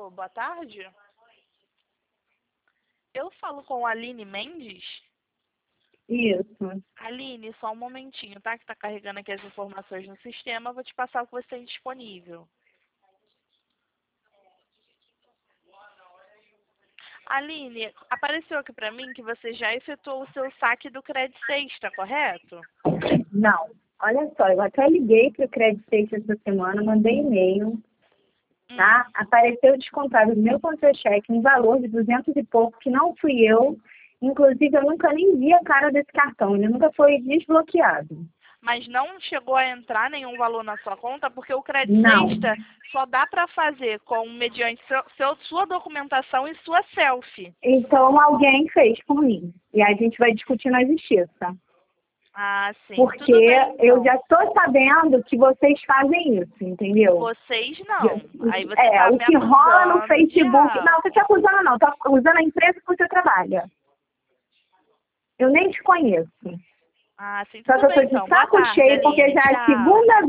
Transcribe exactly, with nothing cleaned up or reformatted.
Alô, boa tarde. Eu falo com a Aline Mendes. Isso. Aline, só um momentinho, tá? Que tá carregando aqui as informações no sistema. Eu vou te passar o que você tem disponível. Aline, apareceu aqui pra mim que você já efetuou o seu saque do Credit Sexta, correto? Não. Olha só, eu até liguei para o Credit Sexta essa semana, mandei e-mail, tá? Hum. Apareceu descontado do meu contra-cheque um valor de duzentos e pouco, que não fui eu. Inclusive, eu nunca nem vi a cara desse cartão, ele nunca foi desbloqueado. Mas não chegou a entrar nenhum valor na sua conta, porque o Credit Não. Sexta só dá para fazer com mediante seu, seu- sua documentação e sua selfie. Então, alguém fez por mim. E a gente vai discutir na justiça. Ah, sim. Porque Tudo bem, então. eu já estou sabendo que vocês fazem isso, entendeu? Vocês não. Aí você É, tá o me que rola no acusando de Facebook... Não, algo. tô te acusando não, tô acusando a empresa que você trabalha. Eu nem te conheço. Ah, sim. Só Tudo que eu tô bem, de então. Boa saco tarde, cheio, porque Aline. já é a Tchau. segunda